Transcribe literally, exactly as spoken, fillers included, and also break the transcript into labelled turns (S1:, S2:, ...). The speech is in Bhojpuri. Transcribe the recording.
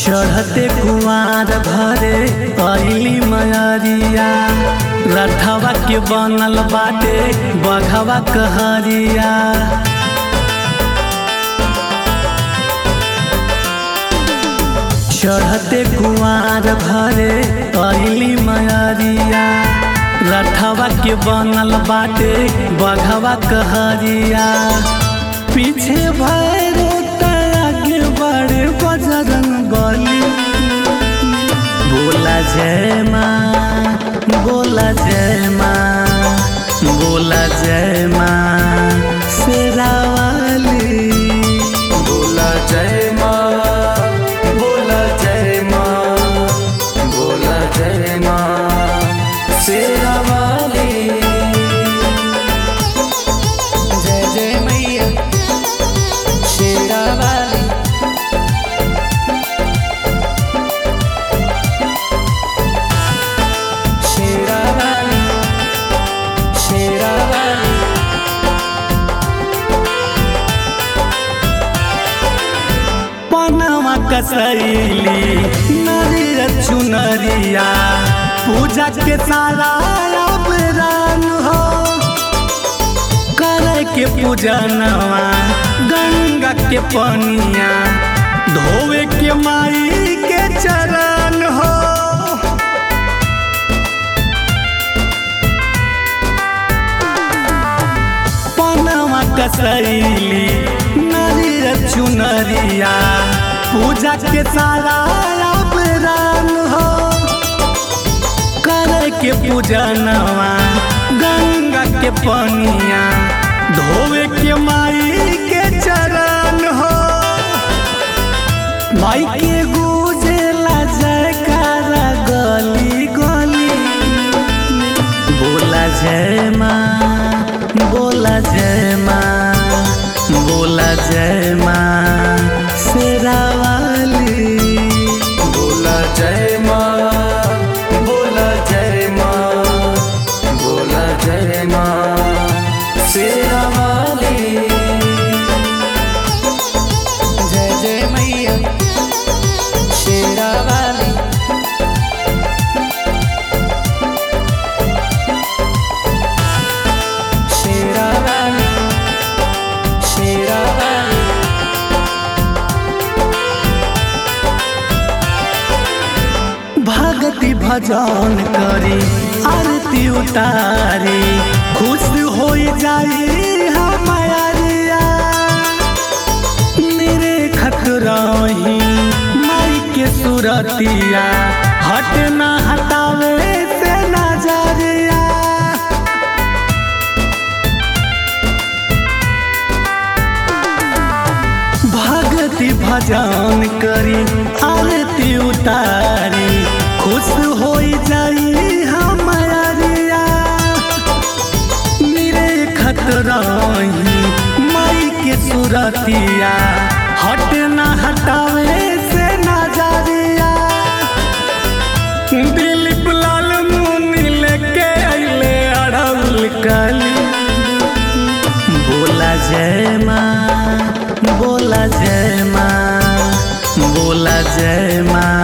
S1: चढ़ते कुआर घरे अइली मयरिया, रथवा के बनल बाटे बघवा कहरिया। चढ़ते कुआर घरे अइली मयरिया, रथवा के बनल बाटे बघवा कहरिया। पीछे भैरो आगे बड़े बजरंग बली। बोला जय माँ, बोला जय माँ, बोला जय माँ शेरा वाली।
S2: बोला जय माँ, बोला जय माँ, बोला जय माँ शेरा वाली। जय जय मैया शेरा वाली। शेरा वाली, शेरा वाली।
S1: पनामा कसैली नरियर चुनरिया, पूजा के सारा अबरान हो। करे के पूजनवा गंगा के पनिया, धोवे के माई के चरण हो। पनामा कसैली नरियर चुनरिया, पूजा के सारा अबरान हो। करे के पूजनवा गंगा के पनिया, धोवे के माई के चरण हो। माई के गुजेला जयकारा गली गली। बोला जय माँ, बोला जय माँ, बोला जय माँ शेरा वाली।
S2: बोला जय माँ, बोला जय माँ, बोला जय माँ शेरा वाली। जय जय मैया शेरा वाली। शेरा वाली, शेरा वाली।
S1: भगति भजन करी आरती उतारी, खुश हो जाई हमारिया। मेरे खतरही माई के सुरतिया, हट ना हटावे से नजरिया। भगति भजन करी आरती उतारी, खुश हो जाई हमारिया। मेरे खतरही माई के सुरतिया, हट ना हटावे से नजरिया। दिलीप लाल मुनि लेके अइले अड़हुल कली। बोला जय माँ, बोला जय माँ, बोला जय माँ